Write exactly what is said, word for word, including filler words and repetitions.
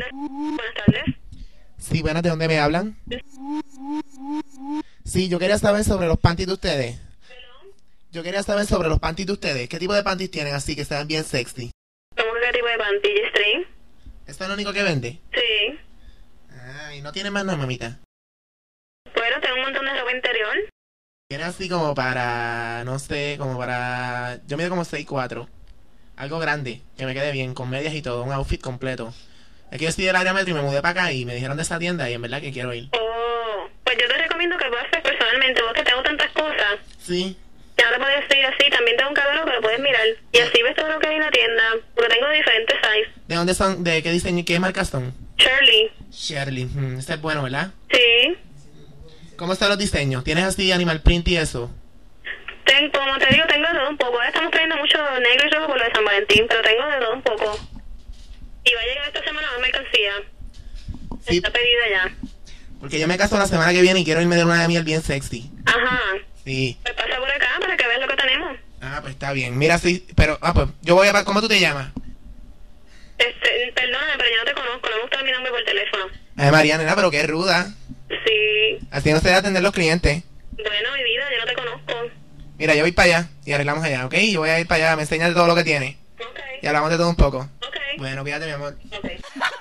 Buenas tardes. Sí, buenas, ¿de dónde me hablan? Sí, yo quería saber sobre los panties de ustedes. Yo quería saber sobre los panties de ustedes. ¿Qué tipo de panties tienen así que sean bien sexy? ¿Cómo que qué tipo de panty? ¿G-string? ¿Esto es lo único que vende? Sí. Ah, y no tiene más nada, mamita. Bueno, tengo un montón de ropa interior. Tiene así como para, no sé, como para... Yo mido como seis cuatro. Algo grande, que me quede bien, con medias y todo, un outfit completo. Es que yo estoy del área metro y me mudé para acá y me dijeron de esa tienda y en verdad que quiero ir. Oh, pues yo te recomiendo que lo hagas personalmente, porque tengo tantas cosas. Sí. Ya no te puedes ir así, también tengo un catálogo que lo puedes mirar. Y así ves todo lo que hay en la tienda, porque tengo diferentes sizes. ¿De dónde son? ¿De qué diseño? ¿Qué marcas son? Shirley. Shirley, hmm, este es bueno, ¿verdad? Sí. ¿Cómo están los diseños? ¿Tienes así animal print y eso? Tengo, como te digo, tengo de todo un poco. Ahora estamos trayendo mucho negro y rojo por lo de San Valentín, pero tengo de todo un poco. Y va a llegar esta semana más mercancía. Sí. Está pedida ya. Porque yo me caso la semana que viene y quiero irme de una de miel bien sexy. Ajá. Sí. Pues pasa por acá para que veas lo que tenemos. Ah, pues está bien. Mira, sí, pero... Ah, pues yo voy a... ¿Cómo tú te llamas? Este, perdóname, pero yo no te conozco, no me gusta mi nombre por teléfono. Ay, Mariana, pero qué ruda. Sí. Así no se debe atender los clientes. Bueno, mi vida, yo no te conozco. Mira, yo voy para allá y arreglamos allá, ¿ok? Yo voy a ir para allá, me enseñas todo lo que tiene. Ok. Y hablamos de todo un poco. Ok. Bueno, cuídate, mi amor. Ok.